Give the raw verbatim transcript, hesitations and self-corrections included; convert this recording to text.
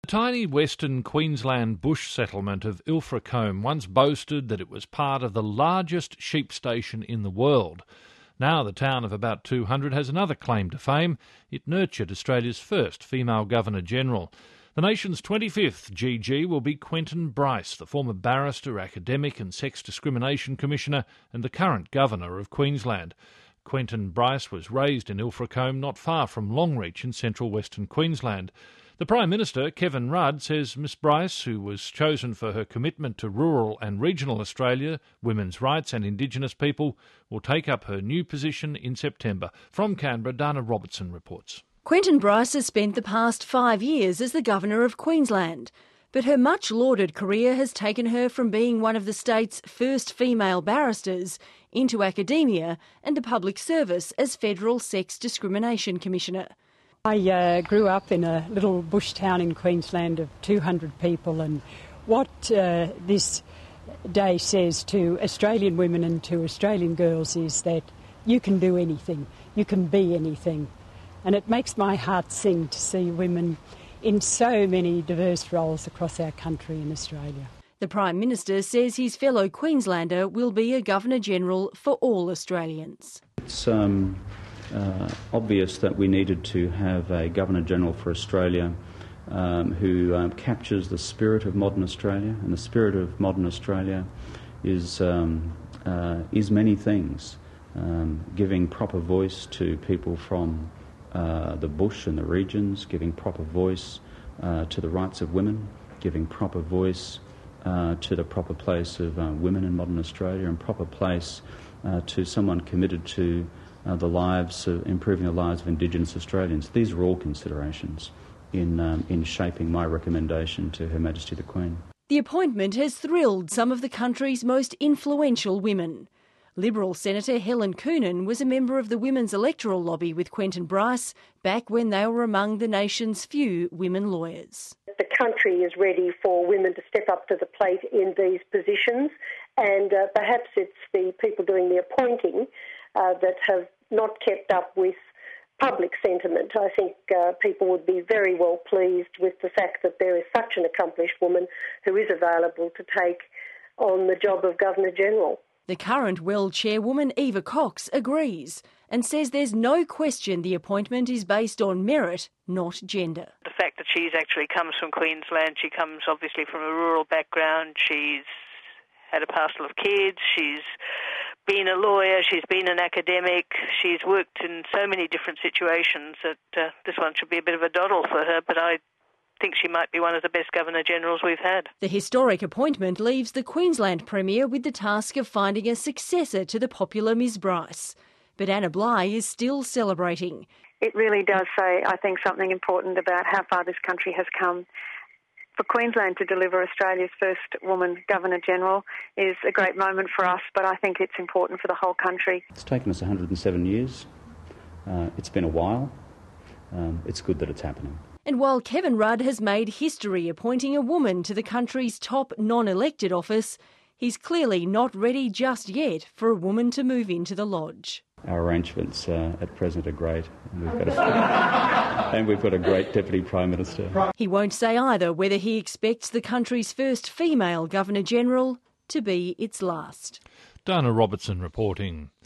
The tiny western Queensland bush settlement of Ilfracombe once boasted that it was part of the largest sheep station in the world. Now the town of about two hundred has another claim to fame. It nurtured Australia's first female Governor-General. The nation's twenty-fifth G G will be Quentin Bryce, the former barrister, academic and sex discrimination commissioner and the current Governor of Queensland. Quentin Bryce was raised in Ilfracombe, not far from Longreach in central western Queensland. The Prime Minister, Kevin Rudd, says Miss Bryce, who was chosen for her commitment to rural and regional Australia, women's rights and Indigenous people, will take up her new position in September. From Canberra, Dana Robertson reports. Quentin Bryce has spent the past five years as the Governor of Queensland, but her much-lauded career has taken her from being one of the state's first female barristers into academia and the public service as Federal Sex Discrimination Commissioner. I uh, grew up in a little bush town in Queensland of two hundred people, and what uh, this day says to Australian women and to Australian girls is that you can do anything, you can be anything. And it makes my heart sing to see women in so many diverse roles across our country in Australia. The Prime Minister says his fellow Queenslander will be a Governor-General for all Australians. It's um, uh, obvious that we needed to have a Governor-General for Australia um, who um, captures the spirit of modern Australia, and the spirit of modern Australia is, um, uh, is many things, um, giving proper voice to people from uh, the bush and the regions, giving proper voice uh, to the rights of women, giving proper voice Uh, to the proper place of uh, women in modern Australia, and proper place uh, to someone committed to uh, the lives, uh, improving the lives of Indigenous Australians. These are all considerations in, um, in shaping my recommendation to Her Majesty the Queen. The appointment has thrilled some of the country's most influential women. Liberal Senator Helen Coonan was a member of the women's electoral lobby with Quentin Bryce back when they were among the nation's few women lawyers. The country is ready for women to step up to the plate in these positions, and uh, perhaps it's the people doing the appointing uh, that have not kept up with public sentiment. I think uh, people would be very well pleased with the fact that there is such an accomplished woman who is available to take on the job of Governor-General. The current Well chairwoman, Eva Cox, agrees and says there's no question the appointment is based on merit, not gender. The fact that she's actually comes from Queensland, she comes obviously from a rural background, she's had a parcel of kids, she's been a lawyer, she's been an academic, she's worked in so many different situations that uh, this one should be a bit of a doddle for her, but I think she might be one of the best Governor-Generals we've had. The historic appointment leaves the Queensland Premier with the task of finding a successor to the popular Miss Bryce. But Anna Bligh is still celebrating. It really does say, I think, something important about how far this country has come. For Queensland to deliver Australia's first woman Governor-General is a great moment for us, but I think it's important for the whole country. It's taken us one hundred seven years. Uh, it's been a while. Um, it's good that it's happening. And while Kevin Rudd has made history appointing a woman to the country's top non-elected office, he's clearly not ready just yet for a woman to move into the lodge. Our arrangements uh, at present are great, and we've, got a, and we've got a great Deputy Prime Minister. He won't say either whether he expects the country's first female Governor-General to be its last. Dana Robertson reporting.